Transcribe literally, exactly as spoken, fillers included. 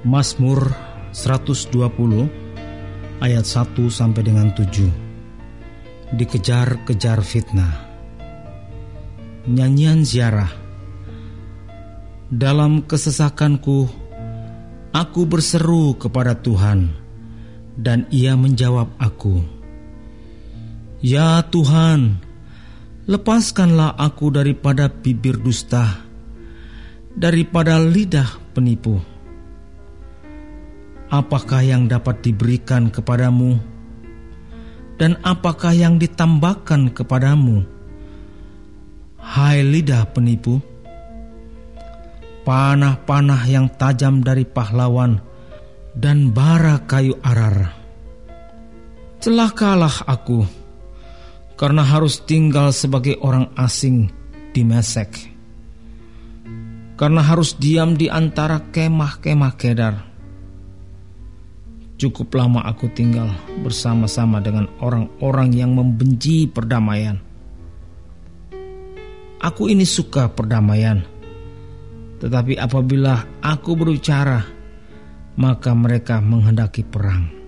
Mazmur seratus dua puluh ayat satu sampai dengan tujuh. Dikejar-kejar fitnah. Nyanyian ziarah. Dalam kesesakanku, aku berseru kepada Tuhan, dan Ia menjawab aku. Ya Tuhan, lepaskanlah aku daripada bibir dusta, daripada lidah penipu. Apakah yang dapat diberikan kepadamu, dan apakah yang ditambahkan kepadamu, hai lidah penipu? Panah-panah yang tajam dari pahlawan dan bara kayu arar. Celakalah aku, karena harus tinggal sebagai orang asing di Mesek, karena harus diam di antara kemah-kemah Kedar. Cukup lama aku tinggal bersama-sama dengan orang-orang yang membenci perdamaian. Aku ini suka perdamaian, tetapi apabila aku berbicara, maka mereka menghendaki perang.